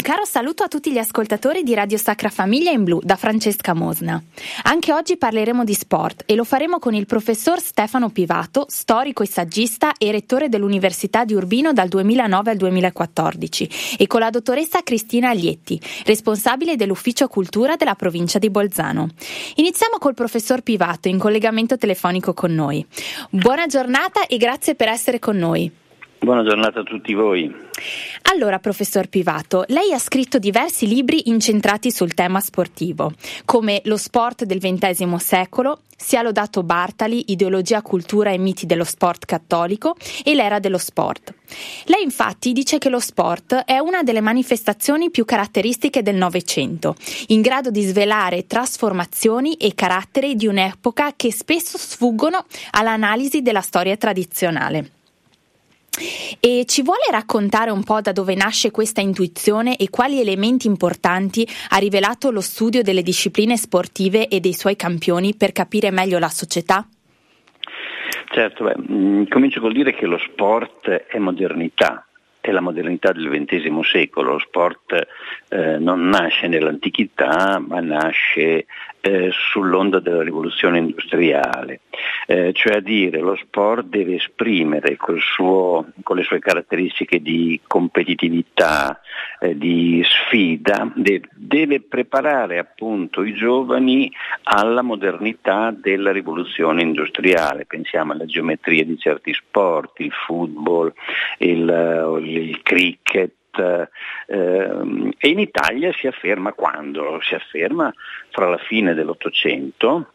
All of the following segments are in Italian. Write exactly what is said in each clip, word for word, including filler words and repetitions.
Caro saluto a tutti gli ascoltatori di Radio Sacra Famiglia in Blu da Francesca Mosna. Anche oggi parleremo di sport e lo faremo con il professor Stefano Pivato, storico e saggista e rettore dell'Università di Urbino dal duemilanove al duemilaquattordici, e con la dottoressa Cristina Aglietti, responsabile dell'Ufficio Cultura della provincia di Bolzano. Iniziamo col professor Pivato in collegamento telefonico con noi. Buona giornata e grazie per essere con noi. Buona giornata a tutti voi. Allora, professor Pivato, lei ha scritto diversi libri incentrati sul tema sportivo, come Lo sport del ventesimo secolo, Si ha lodato Bartali, Ideologia, cultura e miti dello sport cattolico e L'era dello sport. Lei infatti dice che lo sport è una delle manifestazioni più caratteristiche del Novecento, in grado di svelare trasformazioni e caratteri di un'epoca che spesso sfuggono all'analisi della storia tradizionale. E ci vuole raccontare un po' da dove nasce questa intuizione e quali elementi importanti ha rivelato lo studio delle discipline sportive e dei suoi campioni per capire meglio la società? Certo, beh, mh, comincio col dire che lo sport è modernità, è la modernità del ventesimo secolo. Lo sport eh, non nasce nell'antichità, ma nasce eh, sull'onda della rivoluzione industriale, eh, cioè a dire lo sport deve esprimere col suo, con le sue caratteristiche di competitività, eh, di sfida, de- deve preparare appunto i giovani alla modernità della rivoluzione industriale. Pensiamo alla geometria di certi sport, il football, il, il cricket. Eh, e in Italia si afferma quando? Si afferma fra la fine dell'Ottocento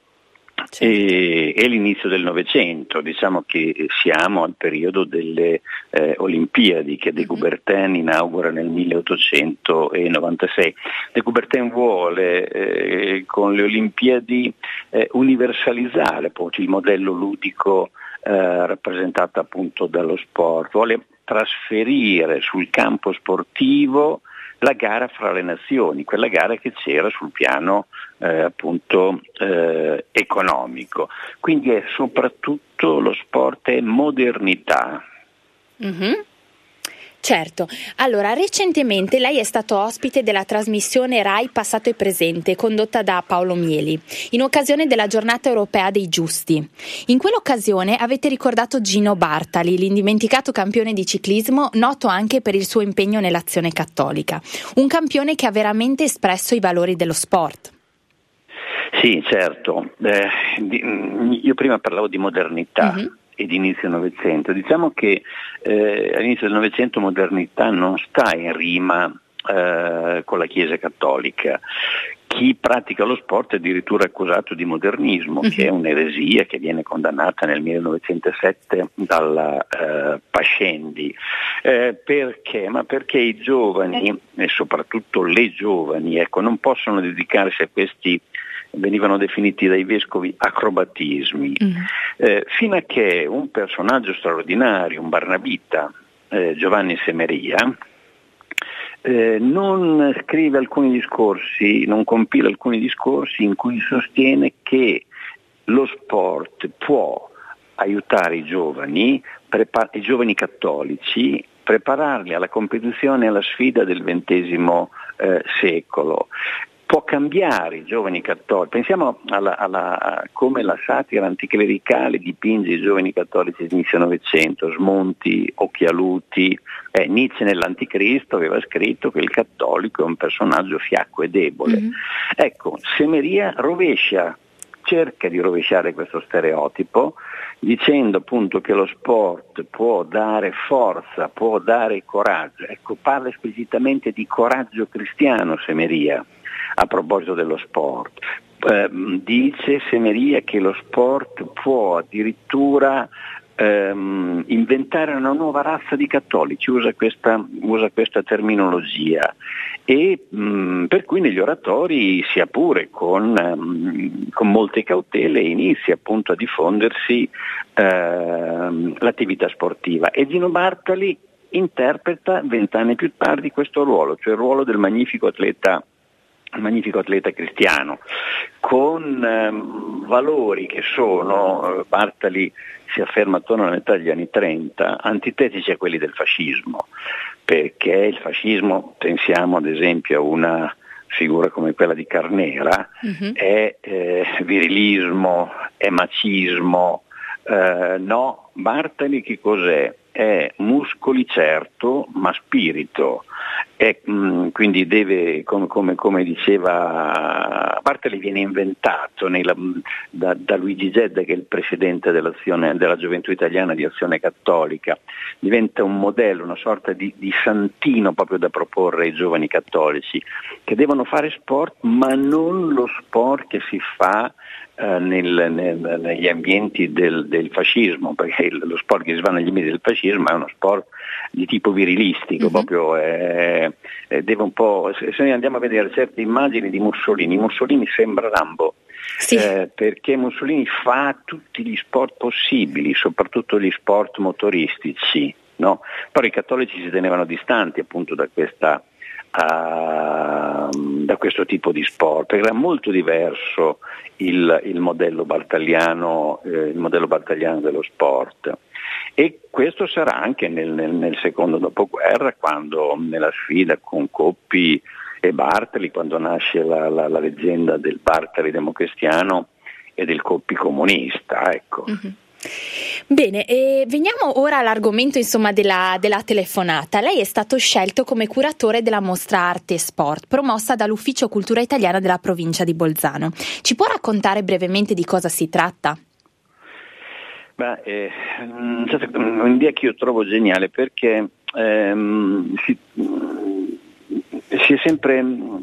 e, e l'inizio del Novecento. Diciamo che siamo al periodo delle eh, Olimpiadi che De Coubertin inaugura nel milleottocentonovantasei. De Coubertin vuole eh, con le Olimpiadi eh, universalizzare poi il modello ludico eh, rappresentato appunto dallo sport, vuole trasferire sul campo sportivo la gara fra le nazioni, quella gara che c'era sul piano eh, appunto eh, economico. Quindi è soprattutto lo sport è modernità. Mm-hmm. Certo. Allora, recentemente lei è stato ospite della trasmissione Rai Passato e Presente, condotta da Paolo Mieli, in occasione della Giornata Europea dei Giusti. In quell'occasione avete ricordato Gino Bartali, l'indimenticato campione di ciclismo, noto anche per il suo impegno nell'Azione Cattolica. Un campione che ha veramente espresso i valori dello sport. Sì, certo. Eh, io prima parlavo di modernità. Mm-hmm. Ed inizio Novecento. Diciamo che eh, all'inizio del Novecento modernità non sta in rima eh, con la Chiesa cattolica. Chi pratica lo sport è addirittura accusato di modernismo, uh-huh. che è un'eresia che viene condannata nel millenovecentosette dalla eh, Pascendi. Eh, perché? Ma perché i giovani, e soprattutto le giovani, ecco, non possono dedicarsi a questi, venivano definiti dai vescovi acrobatismi, mm. eh, fino a che un personaggio straordinario, un barnabita, eh, Giovanni Semeria, eh, non scrive alcuni discorsi, non compila alcuni discorsi in cui sostiene che lo sport può aiutare i giovani, prepar- i giovani cattolici, prepararli alla competizione e alla sfida del ventesimo eh, secolo. Può cambiare i giovani cattolici. Pensiamo alla, alla, a come la satira anticlericale dipinge i giovani cattolici inizio Novecento, Smonti, Occhialuti. Eh, Nietzsche nell'Anticristo aveva scritto che il cattolico è un personaggio fiacco e debole. Mm-hmm. Ecco, Semeria rovescia, cerca di rovesciare questo stereotipo, dicendo appunto che lo sport può dare forza, può dare coraggio. Ecco, parla esplicitamente di coraggio cristiano Semeria. A proposito dello sport, eh, dice Semeria che lo sport può addirittura ehm, inventare una nuova razza di cattolici, usa questa, usa questa terminologia, e mh, per cui negli oratori, sia pure con, mh, con molte cautele, inizia appunto a diffondersi ehm, l'attività sportiva. E Gino Bartali interpreta vent'anni più tardi questo ruolo, cioè il ruolo del magnifico atleta magnifico atleta cristiano, con ehm, valori che sono, Bartali si afferma attorno alla metà degli anni trenta, antitetici a quelli del fascismo, perché il fascismo, pensiamo ad esempio a una figura come quella di Carnera, uh-huh. è eh, virilismo, è macismo, eh, no, Bartali che cos'è? È muscoli certo, ma spirito. È, mh, quindi deve, come, come, come diceva Bartali, viene inventato nella, da, da Luigi Gedda, che è il presidente dell'azione, della Gioventù Italiana di Azione Cattolica, diventa un modello, una sorta di, di santino proprio da proporre ai giovani cattolici, che devono fare sport, ma non lo sport che si fa Uh, nel, nel, negli ambienti del, del fascismo, perché il, lo sport che si fa negli ambienti del fascismo è uno sport di tipo virilistico, mm-hmm. proprio è, è, deve un po', se, se noi andiamo a vedere certe immagini di Mussolini, Mussolini sembra Rambo, sì. eh, perché Mussolini fa tutti gli sport possibili, soprattutto gli sport motoristici, no? Però i cattolici si tenevano distanti appunto da questa Uh, da questo tipo di sport, perché era molto diverso il, il modello bartaliano, eh, il modello bartaliano dello sport, e questo sarà anche nel, nel, nel secondo dopoguerra, quando nella sfida con Coppi e Bartali, quando nasce la, la, la leggenda del Bartali democristiano e del Coppi comunista, ecco. Mm-hmm. Bene, e veniamo ora all'argomento insomma della, della telefonata. Lei è stato scelto come curatore della mostra Arte e Sport, promossa dall'Ufficio Cultura Italiana della provincia di Bolzano. Ci può raccontare brevemente di cosa si tratta? Beh, eh, un'idea che io trovo geniale, perché ehm, si, si è sempre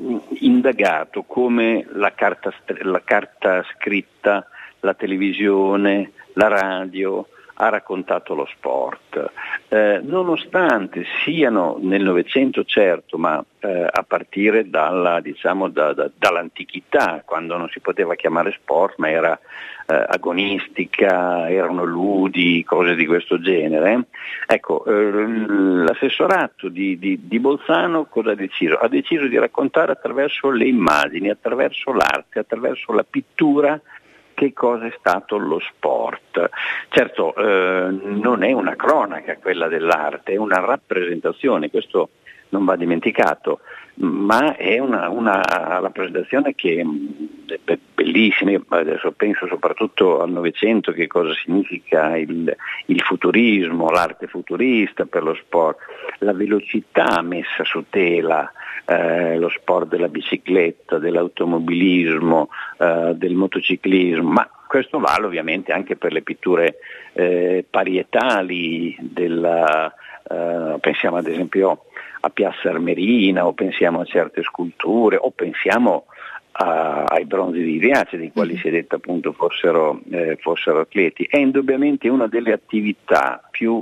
indagato come la carta, la carta scritta, la televisione, la radio ha raccontato lo sport, eh, nonostante siano nel Novecento certo, ma eh, a partire dalla, diciamo, da, da, dall'antichità, quando non si poteva chiamare sport, ma era eh, agonistica, erano ludi, cose di questo genere. Ecco, eh, l'assessorato di, di, di Bolzano cosa ha deciso? Ha deciso di raccontare attraverso le immagini, attraverso l'arte, attraverso la pittura, che cosa è stato lo sport. Certo, eh, non è una cronaca quella dell'arte, è una rappresentazione, questo non va dimenticato, ma è una, una rappresentazione che è bellissima. Adesso penso soprattutto al Novecento, che cosa significa il, il futurismo, l'arte futurista per lo sport, la velocità messa su tela, eh, lo sport della bicicletta, dell'automobilismo, eh, del motociclismo, ma questo vale ovviamente anche per le pitture eh, parietali, della, eh, pensiamo ad esempio a Piazza Armerina, o pensiamo a certe sculture, o pensiamo a, ai bronzi di Riace, dei quali si è detto appunto fossero, eh, fossero atleti. È indubbiamente una delle attività più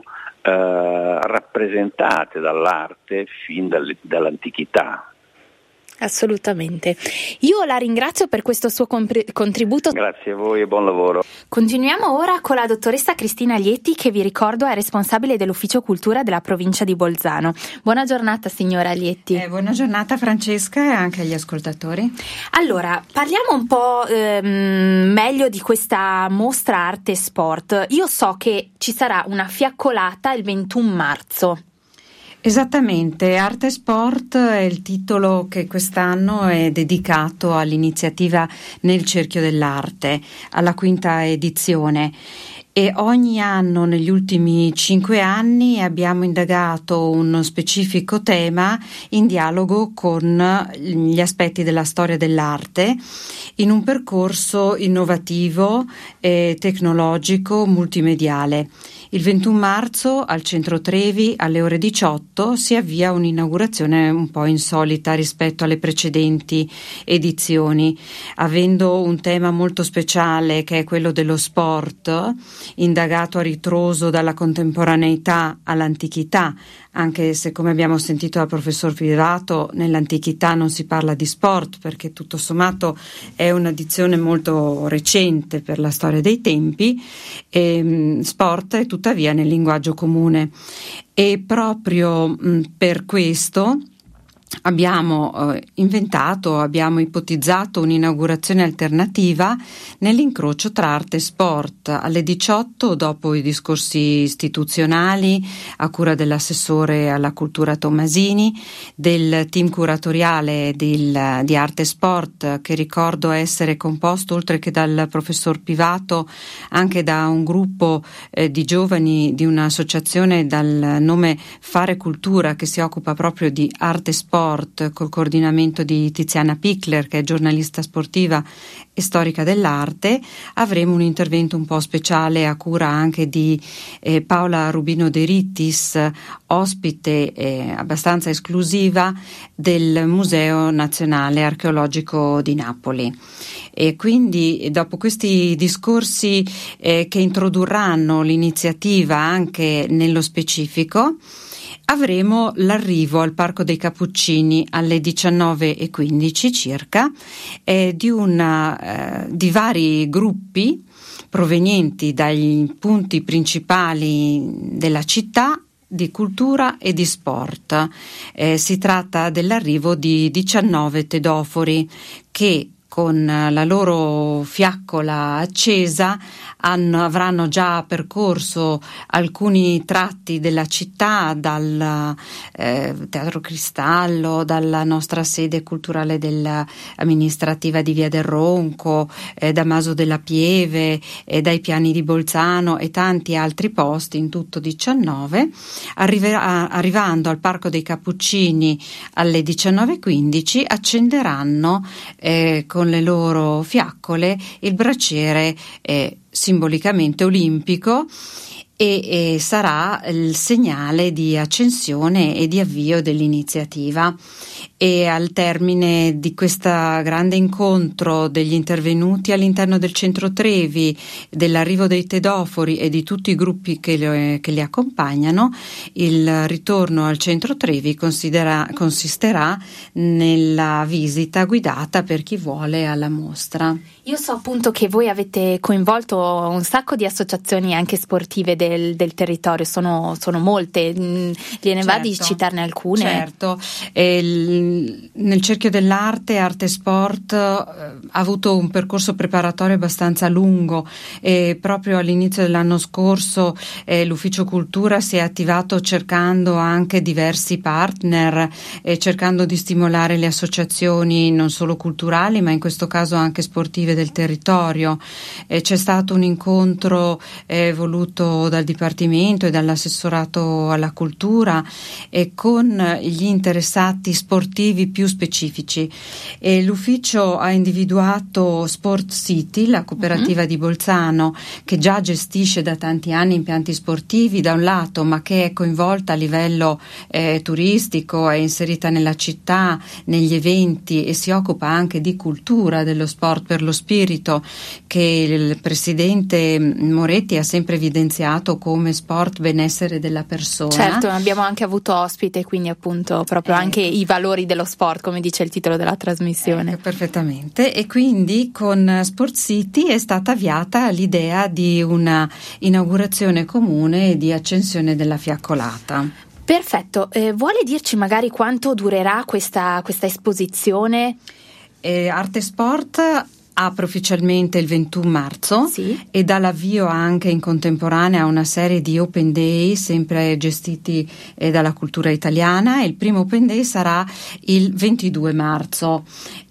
eh, rappresentate dall'arte fin dal, dall'antichità. Assolutamente. Io la ringrazio per questo suo compri- contributo. Grazie a voi e buon lavoro. Continuiamo ora con la dottoressa Cristina Lietti, che vi ricordo è responsabile dell'Ufficio Cultura della provincia di Bolzano. Buona giornata signora Lietti. Eh, buona giornata Francesca e anche agli ascoltatori. Allora, parliamo un po' ehm, meglio di questa mostra Arte e Sport. Io so che ci sarà una fiaccolata il ventuno marzo. Esattamente, Arte e Sport è il titolo che quest'anno è dedicato all'iniziativa Nel Cerchio dell'Arte, alla quinta edizione. E ogni anno negli ultimi cinque anni abbiamo indagato uno specifico tema in dialogo con gli aspetti della storia dell'arte in un percorso innovativo e tecnologico multimediale. Il ventuno marzo al Centro Trevi alle ore diciotto si avvia un'inaugurazione un po' insolita rispetto alle precedenti edizioni, avendo un tema molto speciale che è quello dello sport, indagato a ritroso dalla contemporaneità all'antichità, anche se, come abbiamo sentito dal professor Pivato, nell'antichità non si parla di sport perché tutto sommato è una dizione molto recente per la storia dei tempi, e sport è tuttavia nel linguaggio comune. E proprio mh, per questo abbiamo eh, inventato, abbiamo ipotizzato un'inaugurazione alternativa nell'incrocio tra arte e sport alle diciotto, dopo i discorsi istituzionali a cura dell'assessore alla cultura Tomasini, del team curatoriale del, di arte e sport, che ricordo essere composto oltre che dal professor Pivato anche da un gruppo eh, di giovani di un'associazione dal nome Fare Cultura, che si occupa proprio di arte e sport, col coordinamento di Tiziana Pickler, che è giornalista sportiva e storica dell'arte. Avremo un intervento un po' speciale a cura anche di eh, Paola Rubino De Rittis, ospite eh, abbastanza esclusiva del Museo Nazionale Archeologico di Napoli. E quindi dopo questi discorsi eh, che introdurranno l'iniziativa anche nello specifico, avremo l'arrivo al Parco dei Cappuccini alle diciannove e quindici circa eh, di, una, eh, di vari gruppi provenienti dai punti principali della città, di cultura e di sport. Eh, si tratta dell'arrivo di diciannove tedofori che con la loro fiaccola accesa hanno, avranno già percorso alcuni tratti della città, dal eh, Teatro Cristallo, dalla nostra sede culturale dell'amministrativa di Via del Ronco, eh, da Maso della Pieve, eh, dai piani di Bolzano e tanti altri posti, in tutto diciannove, arriverà, arrivando al Parco dei Cappuccini alle diciannove e quindici, accenderanno eh, con le loro fiaccole il braciere eh, simbolicamente olimpico e, e sarà il segnale di accensione e di avvio dell'iniziativa. E al termine di questo grande incontro degli intervenuti all'interno del centro Trevi, dell'arrivo dei tedofori e di tutti i gruppi che, le, che li accompagnano, il ritorno al centro Trevi consisterà nella visita guidata per chi vuole alla mostra. Io so appunto che voi avete coinvolto un sacco di associazioni anche sportive del, del territorio, sono, sono molte, gliene certo, va di citarne alcune? Certo, il, nel cerchio dell'arte, arte e sport, eh, ha avuto un percorso preparatorio abbastanza lungo e proprio all'inizio dell'anno scorso eh, l'Ufficio Cultura si è attivato cercando anche diversi partner e cercando di stimolare le associazioni non solo culturali ma in questo caso anche sportive del territorio. Eh, c'è stato un incontro eh, voluto dal Dipartimento e dall'assessorato alla cultura e con gli interessati sportivi più specifici. E l'ufficio ha individuato Sport City, la cooperativa uh-huh. di Bolzano, che già gestisce da tanti anni impianti sportivi da un lato, ma che è coinvolta a livello eh, turistico, è inserita nella città, negli eventi e si occupa anche di cultura dello sport per lo spirito, che il presidente Moretti ha sempre evidenziato come sport benessere della persona. Certo, abbiamo anche avuto ospite, quindi appunto proprio ecco. anche i valori dello sport, come dice il titolo della trasmissione. Ecco, perfettamente. E quindi con Sport City è stata avviata l'idea di una inaugurazione comune di accensione della fiaccolata. Perfetto, eh, vuole dirci magari quanto durerà questa, questa esposizione? Eh, Arte Sport apre ufficialmente il ventuno marzo sì. e dà l'avvio anche in contemporanea a una serie di open day sempre gestiti eh, dalla cultura italiana. Il primo open day sarà il ventidue marzo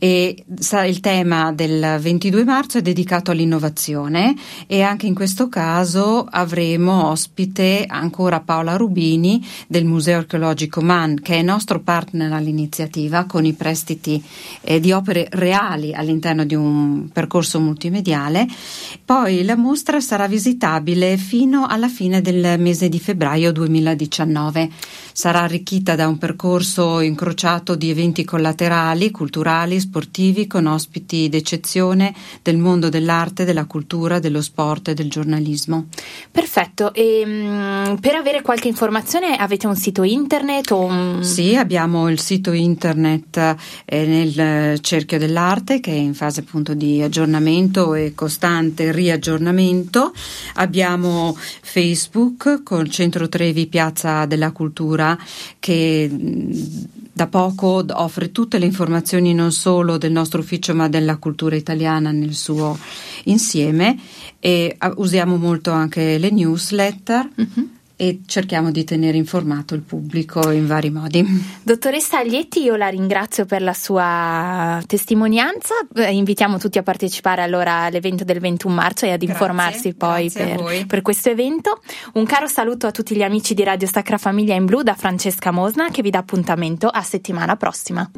e sa, il tema del ventidue marzo è dedicato all'innovazione e anche in questo caso avremo ospite ancora Paola Rubini del Museo Archeologico Mann, che è nostro partner all'iniziativa con i prestiti eh, di opere reali all'interno di un percorso multimediale. Poi la mostra sarà visitabile fino alla fine del mese di febbraio duemiladiciannove. Sarà arricchita da un percorso incrociato di eventi collaterali, culturali, sportivi, con ospiti d'eccezione del mondo dell'arte, della cultura, dello sport e del giornalismo. Perfetto. E, mh, per avere qualche informazione avete un sito internet? O un... Sì, abbiamo il sito internet eh, nel Cerchio dell'Arte, che è in fase appunto di aggiornamento e costante riaggiornamento. Abbiamo Facebook col Centro Trevi Piazza della Cultura, che da poco offre tutte le informazioni non solo del nostro ufficio ma della cultura italiana nel suo insieme, e usiamo molto anche le newsletter. Mm-hmm. E cerchiamo di tenere informato il pubblico in vari modi. Dottoressa Aglietti, io la ringrazio per la sua testimonianza, eh, invitiamo tutti a partecipare allora all'evento del ventuno marzo e ad grazie, informarsi poi per, per questo evento. Un caro saluto a tutti gli amici di Radio Sacra Famiglia in Blu da Francesca Mosna, che vi dà appuntamento a settimana prossima.